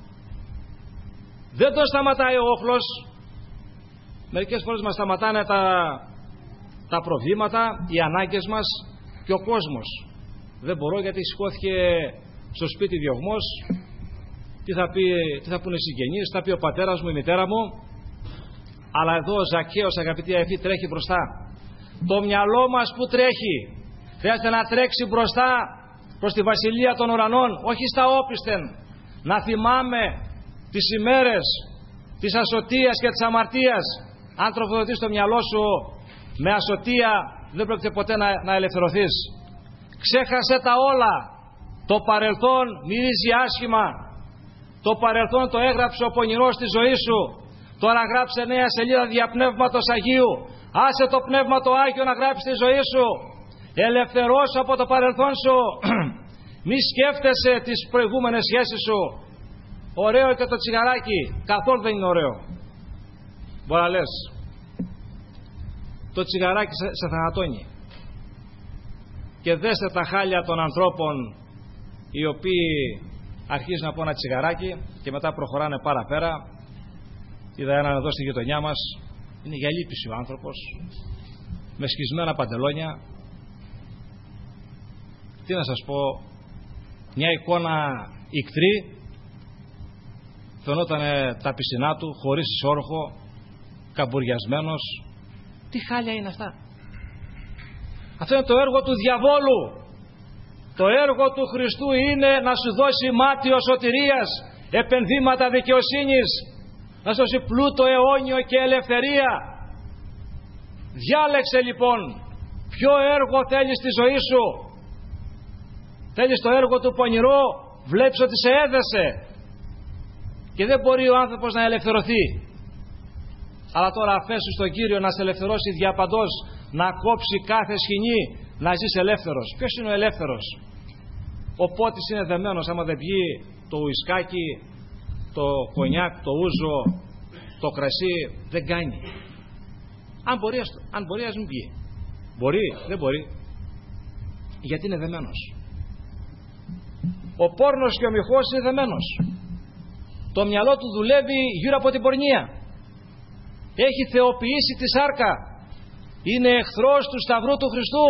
Δεν τον σταματάει ο όχλος. Μερικές φορές μας σταματάνε τα, τα προβλήματα, οι ανάγκες μας και ο κόσμος. Δεν μπορώ γιατί σηκώθηκε στο σπίτι διωγμός τι θα, πει, τι θα πούνε οι συγγενείς, τι θα πει ο πατέρας μου, η μητέρα μου. Αλλά εδώ ο Ζακχαίος, αγαπητοί αδελφοί, τρέχει μπροστά. Το μυαλό μας που τρέχει χρειάζεται να τρέξει μπροστά προς τη βασιλεία των ουρανών, όχι στα όπισθεν. Να θυμάμαι τις ημέρες της ασωτείας και της αμαρτίας. Αν τροφοδοτείς το μυαλό σου με ασωτεία, δεν πρόκειται ποτέ να, να ελευθερωθείς. Ξέχασε τα όλα. Το παρελθόν μυρίζει άσχημα. Το παρελθόν το έγραψε ο πονηρός στη ζωή σου. Τώρα γράψε νέα σελίδα δια πνεύματος Αγίου. Άσε το πνεύμα το Άγιο να γράψει τη ζωή σου. Ελευθερώσου από το παρελθόν σου. Μη σκέφτεσαι τις προηγούμενες σχέσεις σου. Ωραίο και το τσιγαράκι. Καθόλου δεν είναι ωραίο. Μπορεί να λες, το τσιγαράκι σε, σε θανατώνει. Και δέστε τα χάλια των ανθρώπων οι οποίοι αρχίζουν να πούν ένα τσιγαράκι και μετά προχωράνε παραπέρα. Είδα έναν εδώ στη γειτονιά μας, είναι για λύπηση ο άνθρωπος, με σκισμένα παντελόνια. Τι να σας πω, μια εικόνα ικτρή, φαινόταν τα πισινά του χωρίς ισόρροχο, καμπουριασμένος. Τι χάλια είναι αυτά. Αυτό είναι το έργο του διαβόλου. Το έργο του Χριστού είναι να σου δώσει μάτιο σωτηρίας, επενδύματα δικαιοσύνης, να σου δώσει πλούτο αιώνιο και ελευθερία. Διάλεξε λοιπόν ποιο έργο θέλεις στη ζωή σου. Θέλεις το έργο του πονηρό, βλέπεις ότι σε έδεσε και δεν μπορεί ο άνθρωπος να ελευθερωθεί. Αλλά τώρα αφέσου στον Κύριο να σε ελευθερώσει διαπαντός, να κόψει κάθε σκηνή, να ζεις ελεύθερος. Ποιος είναι ο ελεύθερος? Ο πότης είναι δεμένος, άμα δεν πιει το ουισκάκι, το κονιάκ, το ούζο, το κρασί, δεν κάνει. Αν μπορεί, αν μπορεί ας μην πιει. Μπορεί, δεν μπορεί. Γιατί είναι δεμένος. Ο πόρνος και ο μοιχός είναι δεμένος. Το μυαλό του δουλεύει γύρω από την πορνεία. Έχει θεοποιήσει τη σάρκα. Είναι εχθρός του Σταυρού του Χριστού.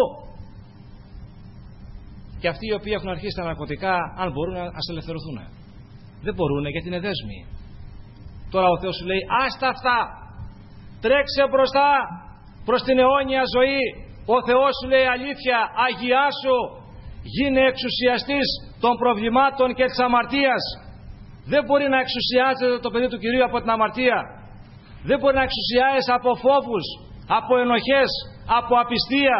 Και αυτοί οι οποίοι έχουν αρχίσει τα ναρκωτικά, αν μπορούν να ας ελευθερωθούν. Δεν μπορούν γιατί είναι δέσμοι. Τώρα ο Θεός σου λέει, άστα αυτά, τρέξε μπροστά προς την αιώνια ζωή. Ο Θεός σου λέει αλήθεια, αγιάσου, γίνε εξουσιαστής των προβλημάτων και της αμαρτίας. Δεν μπορεί να εξουσιάζεται το παιδί του Κυρίου από την αμαρτία. Δεν μπορεί να εξουσιάζεσαι από φόβους, από ενοχές, από απιστία.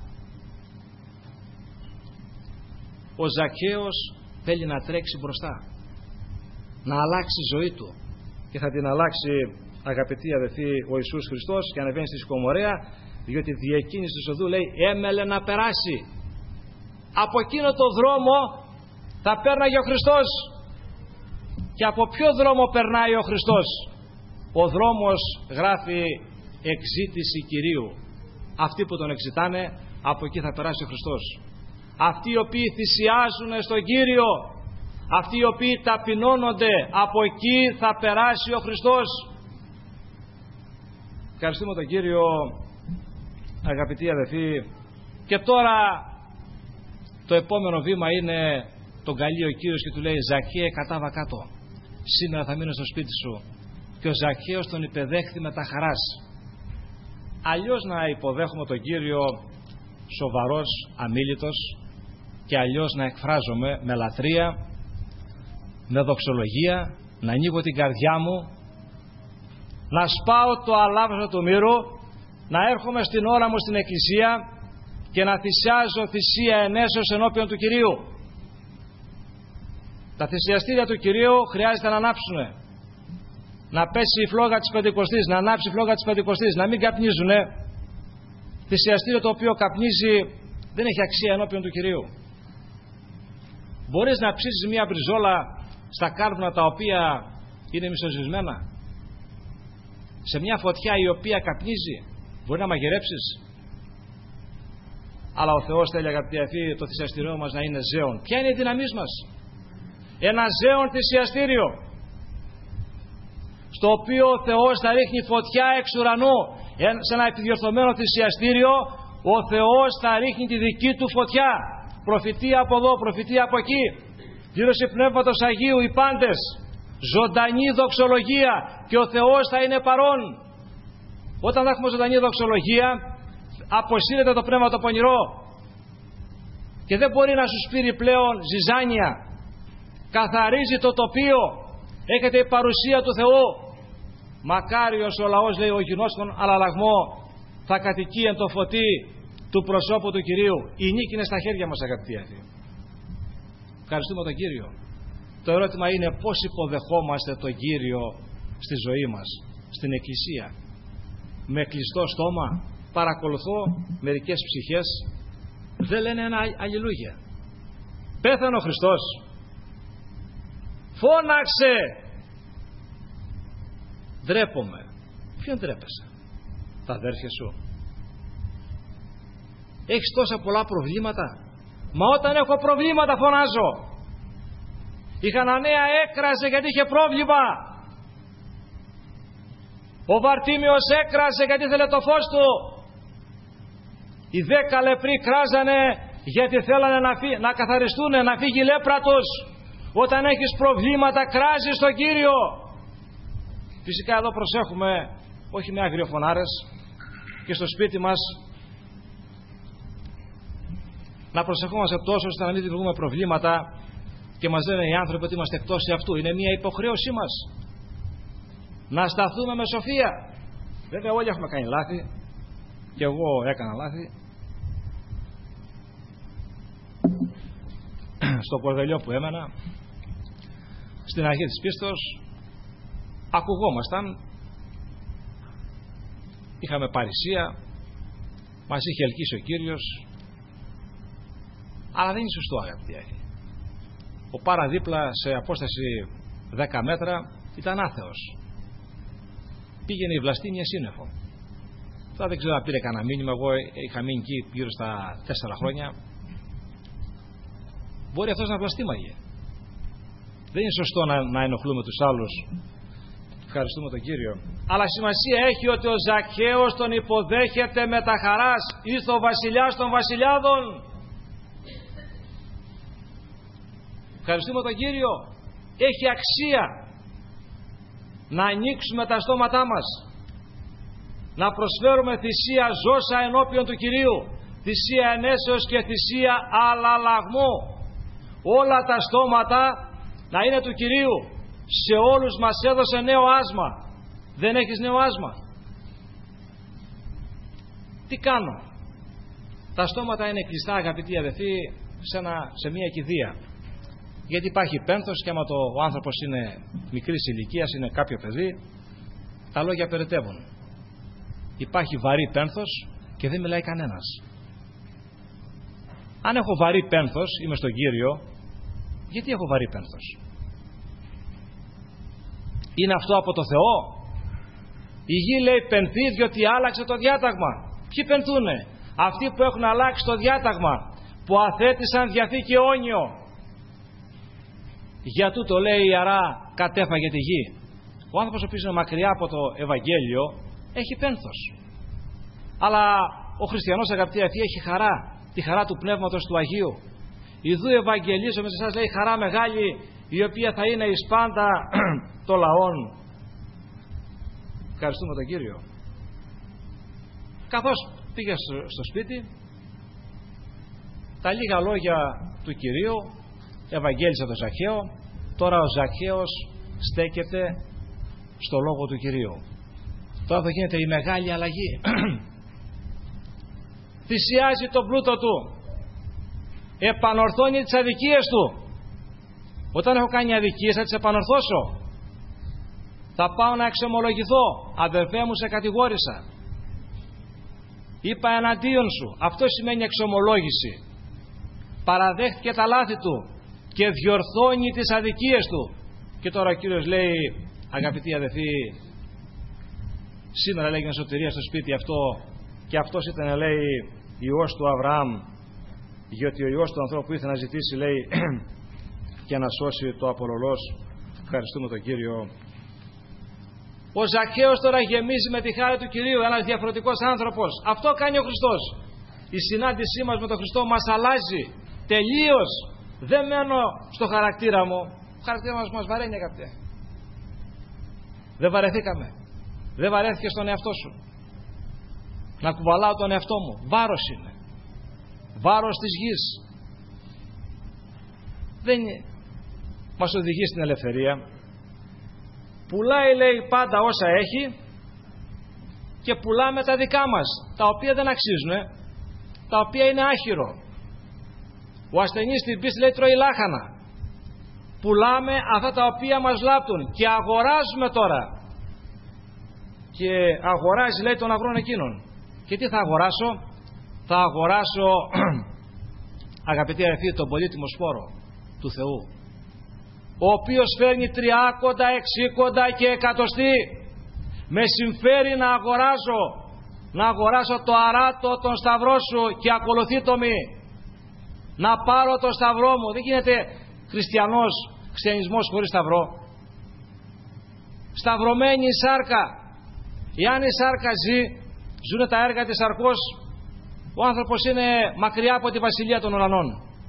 Ο Ζακχαίος θέλει να τρέξει μπροστά, να αλλάξει η ζωή του, και θα την αλλάξει, αγαπητοί αδελφοί, ο Ιησούς Χριστός, και ανεβαίνει στη Συκομορέα, διότι δι' εκείνης της οδού, λέει, έμελε να περάσει. Από εκείνο το δρόμο θα πέρναγε ο Χριστός. Και από ποιο δρόμο περνάει ο Χριστός? Ο δρόμος, γράφει, εξήτηση Κυρίου. Αυτοί που τον εξητάνε, από εκεί θα περάσει ο Χριστός. Αυτοί οι οποίοι θυσιάζουν στον Κύριο, αυτοί οι οποίοι ταπεινώνονται, από εκεί θα περάσει ο Χριστός. Ευχαριστούμε τον Κύριο, αγαπητοί αδελφοί. Και τώρα το επόμενο βήμα είναι, τον καλεί ο Κύριος και του λέει, Ζακχαίε, κατάβα κάτω. Σήμερα θα μείνω στο σπίτι σου. Και ο Ζακχαίος τον υπεδέχθη με τα χαράς. Αλλιώς να υποδέχομαι τον Κύριο σοβαρός, αμίλητος, και αλλιώς να εκφράζομαι με λατρεία, με δοξολογία, να ανοίγω την καρδιά μου, να σπάω το αλάβαστρο του μύρου, να έρχομαι στην ώρα μου στην εκκλησία και να θυσιάζω θυσία ενέσεως ενώπιον του Κυρίου. Τα θυσιαστήρια του Κυρίου χρειάζεται να ανάψουν. Να πέσει η φλόγα της Πεντηκοστής, να ανάψει η φλόγα της Πεντηκοστής, να μην καπνίζουνε. Θυσιαστήριο το οποίο καπνίζει δεν έχει αξία ενώπιον του Κυρίου. Μπορείς να ψήσεις μια μπριζόλα στα κάρβουνα τα οποία είναι μισοζυμένα? Σε μια φωτιά η οποία καπνίζει μπορεί να μαγειρέψεις? Αλλά ο Θεός θέλει, αγαπητοί αδελφοί, το θυσιαστήριό μας να είναι ζέον. Ποια είναι η δύναμής μας? Ένα ζέον θυσιαστήριο, στο οποίο ο Θεός θα ρίχνει φωτιά εξ ουρανού. Σε ένα επιδιορθωμένο θυσιαστήριο ο Θεός θα ρίχνει τη δική του φωτιά. Προφητεία από εδώ, προφητεία από εκεί. δήλωση Πνεύματος Αγίου οι πάντες, ζωντανή δοξολογία και ο Θεός θα είναι παρόν. Όταν θα έχουμε ζωντανή δοξολογία, αποσύρεται το πνεύμα το πονηρό και δεν μπορεί να σου σπείρει πλέον ζυζάνια. Καθαρίζει το τοπίο, έχετε η παρουσία του Θεού. Μακάριος ο λαός, λέει, ο γινώσκον αλλαλαγμό θα κατοικεί εν το φωτί του προσώπου του Κυρίου. Η νίκη είναι στα χέρια μας, αγαπητοί αυτοί. Ευχαριστούμε τον Κύριο. Το ερώτημα είναι πώς υποδεχόμαστε τον Κύριο στη ζωή μας, στην Εκκλησία. Με κλειστό στόμα. Παρακολουθώ μερικές ψυχές, δεν λένε ένα αλληλούια. Πέθανε ο Χριστός. Φώναξε. Ντρέπομαι. Ποιον ντρέπεσαι? Τα αδέρφια σου? Έχεις τόσα πολλά προβλήματα? Μα όταν έχω προβλήματα φωνάζω. Η Χαναναία έκραζε γιατί είχε πρόβλημα. Ο Βαρτίμιος έκραζε γιατί ήθελε το φως του. Οι δέκα λεπροί κράζανε γιατί θέλανε να, φύ... να καθαριστούν, να φύγει η λέπρα τους. Όταν έχεις προβλήματα κράζεις τον Κύριο. Φυσικά εδώ προσέχουμε, όχι με αγριοφωνάρες, και στο σπίτι μας να προσεχόμαστε τόσο ώστε να μην δημιουργούμε προβλήματα και μας λένε οι άνθρωποι ότι είμαστε εκτός αυτού. Είναι μια υποχρέωσή μας να σταθούμε με σοφία. Βέβαια όλοι έχουμε κάνει λάθη και εγώ έκανα λάθη. Στο κορδελιό που έμενα στην αρχή της πίστος ακουγόμασταν, είχαμε παρησία, μας είχε ελκύσει ο Κύριος, αλλά δεν είναι σωστό, αγαπητοί. Ο παραδίπλα σε απόσταση δέκα μέτρα ήταν άθεος, πήγαινε η βλαστήμια σύννεφο. Τώρα δεν ξέρω αν πήρε κανένα μήνυμα, εγώ είχα μείνει εκεί γύρω στα τέσσερα χρόνια. Μπορεί αυτός να βλαστήμαγε. Δεν είναι σωστό να, να ενοχλούμε τους άλλους. Ευχαριστούμε τον Κύριο. Αλλά σημασία έχει ότι ο Ζακχαίος τον υποδέχεται με τα χαράς. Ήρθε ο βασιλιάς των βασιλιάδων. Ευχαριστούμε τον Κύριο. Έχει αξία να ανοίξουμε τα στόματά μας, να προσφέρουμε θυσία ζώσα ενώπιον του Κυρίου, θυσία ενέσεως και θυσία αλλαλαγμού. Όλα τα στόματα να είναι του Κυρίου. Σε όλους μας έδωσε νέο άσμα. Δεν έχεις νέο άσμα? Τι κάνω? Τα στόματα είναι κλειστά, αγαπητοί αδελφοί, σε, ένα, σε μια κηδεία. Γιατί υπάρχει πένθος και άμα το, ο άνθρωπος είναι μικρής ηλικίας, είναι κάποιο παιδί, τα λόγια περαιτεύουν. Υπάρχει βαρύ πένθος και δεν μιλάει κανένας. Αν έχω βαρύ πένθος, είμαι στον Κύριο, γιατί έχω βαρύ πένθος? Είναι αυτό από το Θεό? Η γη, λέει, πενθεί διότι άλλαξε το διάταγμα. Ποιοι πενθούνε? Αυτοί που έχουν αλλάξει το διάταγμα, που αθέτησαν διαθήκη αιώνιο. Για τούτο, λέει, η Ιαρά κατέφαγε τη γη. Ο άνθρωπος ο οποίος είναι μακριά από το Ευαγγέλιο έχει πένθος. Αλλά ο χριστιανός, αγαπητοί αυτοί, έχει χαρά, τη χαρά του Πνεύματος του Αγίου. Ιδού Ευαγγελίζω με εσάς, λέει, χαρά μεγάλη, η οποία θα είναι εις πάντα των λαών. Ευχαριστούμε τον Κύριο. Καθώς πήγε στο σπίτι, τα λίγα λόγια του Κυρίου ευαγγέλισε τον Ζακχαίο. Τώρα ο Ζακχαίος στέκεται στο λόγο του Κυρίου. Τώρα θα γίνεται η μεγάλη αλλαγή. Θυσιάζει τον πλούτο του, επανορθώνει τις αδικίες του. Όταν έχω κάνει αδικίες θα τις επανορθώσω. Θα πάω να εξομολογηθώ. Αδερφέ μου, σε κατηγόρησα, είπα εναντίον σου. Αυτό σημαίνει εξομολόγηση. Παραδέχτηκε τα λάθη του και διορθώνει τις αδικίες του. Και τώρα ο Κύριος λέει, αγαπητοί αδελφοί, σήμερα λέγει σωτηρία στο σπίτι αυτό, και αυτός ήταν, λέει, Υιός του Αβραάμ, γιατί ο Υιός του ανθρώπου ήθελε να ζητήσει, λέει, και να σώσει το απολωλός. Ευχαριστούμε τον Κύριο. Ο Ζακχαίος τώρα γεμίζει με τη χάρη του Κυρίου, ένας διαφορετικός άνθρωπος. Αυτό κάνει ο Χριστός. Η συνάντησή μας με τον Χριστό μας αλλάζει τελείως. Δεν μένω στο χαρακτήρα μου. Ο χαρακτήρα μας μας βαραίνει, αγαπητέ. Δεν βαρεθήκαμε. Δεν βαρέθηκες τον εαυτό σου. Να κουβαλάω τον εαυτό μου. Βάρος είναι. Βάρος της γης. Δεν μας οδηγεί στην ελευθερία. Πουλάει, λέει, πάντα όσα έχει και πουλάμε τα δικά μας, τα οποία δεν αξίζουν, τα οποία είναι άχυρο. Ο ασθενής στην πίστη, λέει, τρώει λάχανα. Πουλάμε αυτά τα οποία μας λάπτουν και αγοράζουμε τώρα. Και αγοράζει, λέει, τον αγρόν εκείνον. Και τι θα αγοράσω? Θα αγοράσω, αγαπητοί αδελφοί, τον πολύτιμο σπόρο του Θεού, ο οποίος φέρνει τριάκοντα, εξήκοντα και εκατοστή. Με συμφέρει να αγοράζω, να αγοράσω το αράτο, τον σταυρό σου και ακολουθεί το μη. Να πάρω το σταυρό μου. Δεν γίνεται χριστιανός, χριστιανισμός χωρίς σταυρό. Σταυρωμένη η σάρκα. Εάν η σάρκα ζει, ζουν τα έργα της σαρκός, ο άνθρωπος είναι μακριά από τη βασιλεία των ουρανών.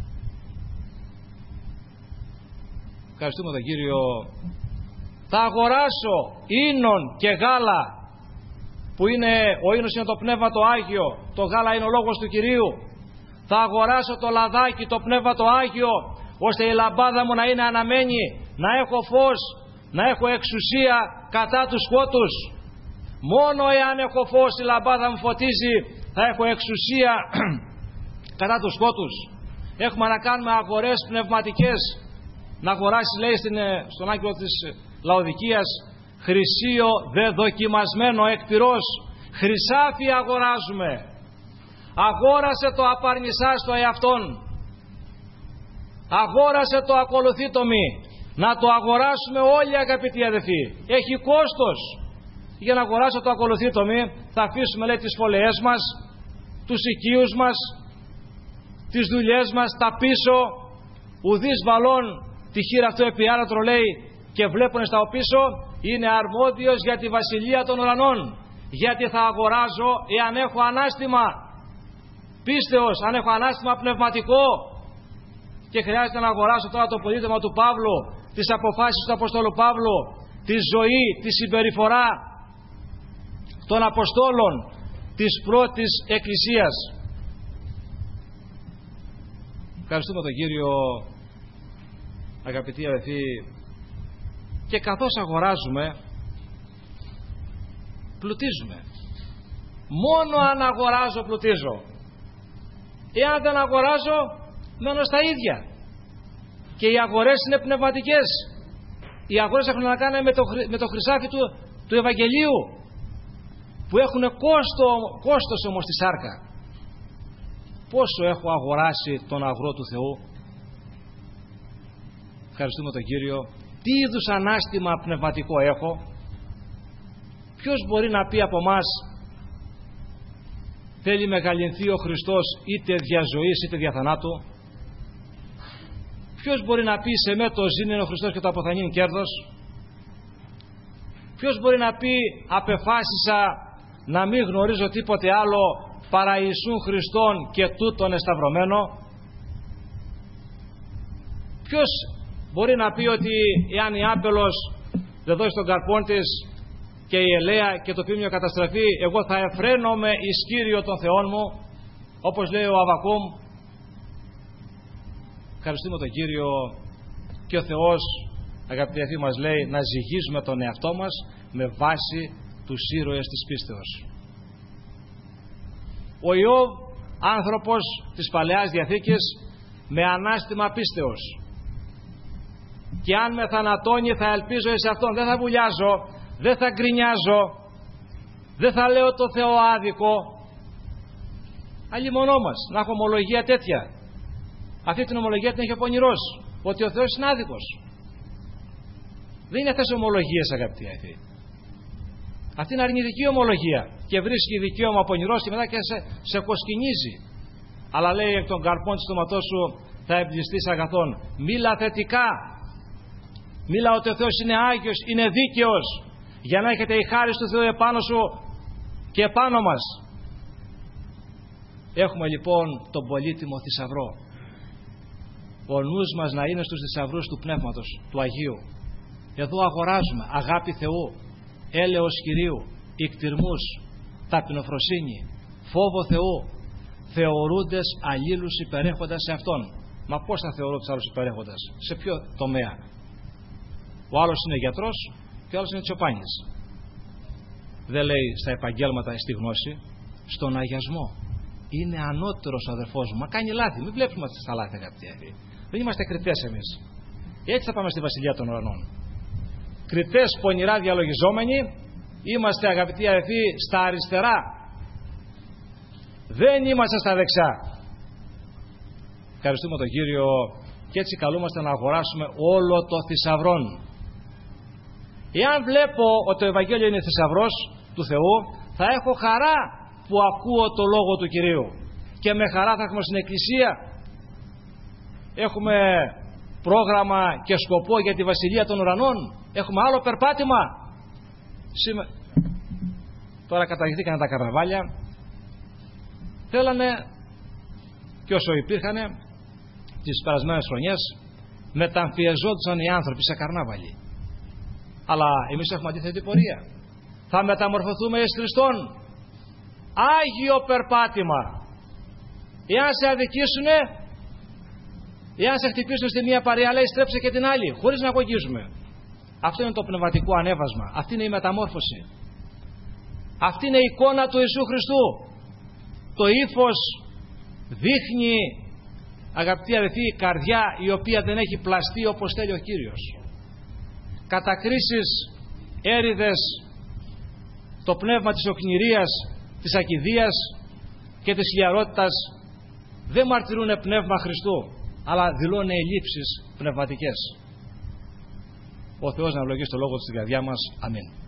Ευχαριστούμε τον Κύριο. Θα αγοράσω ίνον και γάλα, που είναι, ο ίνος είναι το πνεύμα το Άγιο, το γάλα είναι ο λόγος του Κυρίου. Θα αγοράσω το λαδάκι, το πνεύμα το Άγιο, ώστε η λαμπάδα μου να είναι αναμένη, να έχω φως, να έχω εξουσία κατά τους σκότους. Μόνο εάν έχω φως, η λαμπάδα μου φωτίζει, θα έχω εξουσία κατά τους σκότους. Έχουμε να κάνουμε αγορές πνευματικές. Να αγοράσει, λέει, στην, στον άγγελο της Λαοδικίας, χρυσίο δε δοκιμασμένο εκ πυρός. Χρυσάφι αγοράζουμε. Αγόρασε το απαρνησά στο εαυτόν. Αγόρασε το ακολουθεί το μη. Να το αγοράσουμε όλοι, αγαπητοί αδελφοί. Έχει κόστος. Για να αγοράσω το ακολουθεί το μη, θα αφήσουμε, λέει, τις φωλεές μας, τους οικείους μας, τις δουλειές μας, τα πίσω. Ουδείς βαλών τη χείρα αυτό επί άρατρο, λέει, και βλέπουν στα πίσω, είναι αρμόδιος για τη βασιλεία των ουρανών. Γιατί θα αγοράζω εάν έχω ανάστημα πίστεως, αν έχω ανάστημα πνευματικό. Και χρειάζεται να αγοράσω τώρα το πολίτευμα του Παύλου, τις αποφάσεις του Αποστόλου Παύλου, τη ζωή, τη συμπεριφορά των Αποστόλων της πρώτης Εκκλησίας. Ευχαριστούμε τον Κύριο, αγαπητοί αδελφοί. Και καθώς αγοράζουμε, πλουτίζουμε. Μόνο αν αγοράζω, πλουτίζω. Εάν δεν αγοράζω, μένω στα ίδια. Και οι αγορές είναι πνευματικές. Οι αγορές έχουν να κάνουν με το, με το χρυσάφι του, του Ευαγγελίου, που έχουν κόστο, κόστος όμως στη σάρκα. Πόσο έχω αγοράσει τον αγρό του Θεού? Ευχαριστούμε τον Κύριο. Τι είδους ανάστημα πνευματικό έχω? Ποιος μπορεί να πει από μας, θέλει μεγαλυνθεί ο Χριστός είτε δια ζωής είτε δια θανάτου? Ποιος μπορεί να πει, σε με το ζήν είναι ο Χριστός και το αποθανήν κέρδος? Ποιος μπορεί να πει, απεφάσισα να μην γνωρίζω τίποτε άλλο παρά Ιησούν Χριστόν και τούτον εσταυρωμένο? Ποιος μπορεί να πει ότι εάν η άπελος δεν δώσει τον καρπόν της και η ελαία και το ποίμνιο καταστραφεί, εγώ θα εφραίνομαι εις Κύριο των Θεών μου, όπως λέει ο Αβακούμ? Ευχαριστούμε τον Κύριο. Και ο Θεός, αγαπητοί αδελφοί, μας λέει να ζυγίζουμε τον εαυτό μας με βάση τους ήρωες της πίστεως. Ο Ιώβ, άνθρωπος της Παλαιάς Διαθήκης, με ανάστημα πίστεως. Και αν με θανατώνει, θα ελπίζω σε Αυτόν. Δεν θα βουλιάζω, δεν θα γκρινιάζω, δεν θα λέω το Θεό άδικο. Αλλήμονό μας να έχω ομολογία τέτοια. Αυτή την ομολογία την έχει ο πονηρός, ότι ο Θεός είναι άδικος. Δεν είναι αυτές οι ομολογίες, αγαπητοί αδελφοί. Αυτή είναι αρνητική ομολογία και βρίσκει δικαίωμα ο πονηρός και μετά και σε, σε κοσκινίζει. Αλλά λέει, εκ των καρπών της στόματός σου θα εμπληστείς αγαθών. Μίλα θετικά. Μίλα ότι ο Θεός είναι Άγιος, είναι δίκαιος, για να έχετε η χάρις του Θεού επάνω σου και επάνω μας. Έχουμε λοιπόν τον πολύτιμο θησαυρό. ο νους μας να είναι στους θησαυρούς του Πνεύματος, του Αγίου. Εδώ αγοράζουμε αγάπη Θεού, έλεος Κυρίου, ικτηρμούς, ταπεινοφροσύνη, φόβο Θεού, θεωρούντες αλλήλους υπερέχοντας σε Αυτόν. Μα πώς θα θεωρώ τους άλλους υπερέχοντας? Σε ποιο τομέα? Ο άλλος είναι γιατρός και ο άλλος είναι τσοπάνης. Δεν λέει στα επαγγέλματα, στη γνώση, στον αγιασμό. Είναι ανώτερος ο αδερφός μου. Μα κάνει λάθη. Μην βλέπουμε στα λάθη, αγαπητοί αδελφοί. Δεν είμαστε κριτές εμείς. Έτσι θα πάμε στη Βασιλεία των Ουρανών. Κριτές, πονηρά διαλογιζόμενοι, είμαστε, αγαπητοί αδελφοί, στα αριστερά. Δεν είμαστε στα δεξιά. Ευχαριστούμε τον Κύριο και έτσι καλούμαστε να αγοράσουμε όλο το θησαυρόν. Εάν βλέπω ότι το Ευαγγέλιο είναι θησαυρός του Θεού, θα έχω χαρά που ακούω το Λόγο του Κυρίου και με χαρά θα έχουμε στην Εκκλησία. Έχουμε πρόγραμμα και σκοπό για τη Βασιλεία των Ουρανών. Έχουμε άλλο περπάτημα. Σήμε... Τώρα καταργηθήκαν τα καρναβάλια. Θέλανε, και όσο υπήρχαν τις περασμένες χρονιές, μεταμφιεζόντουσαν οι άνθρωποι σε καρνάβαλι. Αλλά εμείς έχουμε αντίθετη πορεία. Θα μεταμορφωθούμε εις Χριστόν. Άγιο περπάτημα. Εάν σε αδικήσουνε, εάν σε χτυπήσουν στη μία παρέα, λέει στρέψε και την άλλη, χωρίς να αγωγίζουμε. Αυτό είναι το πνευματικό ανέβασμα. Αυτή είναι η μεταμόρφωση. Αυτή είναι η εικόνα του Ιησού Χριστού. Το ύφος δείχνει, αγαπητοί αδελφοί, η καρδιά η οποία δεν έχει πλαστεί όπως θέλει ο Κύριος. Κατακρίσεις, έρηδες, το πνεύμα της οκνηρίας, της ακηδείας και της χλιαρότητας δεν μαρτυρούνε πνεύμα Χριστού, αλλά δηλώνουν ελλείψεις πνευματικές. Ο Θεός να ευλογήσει το λόγο του στην καρδιά μας. Αμήν.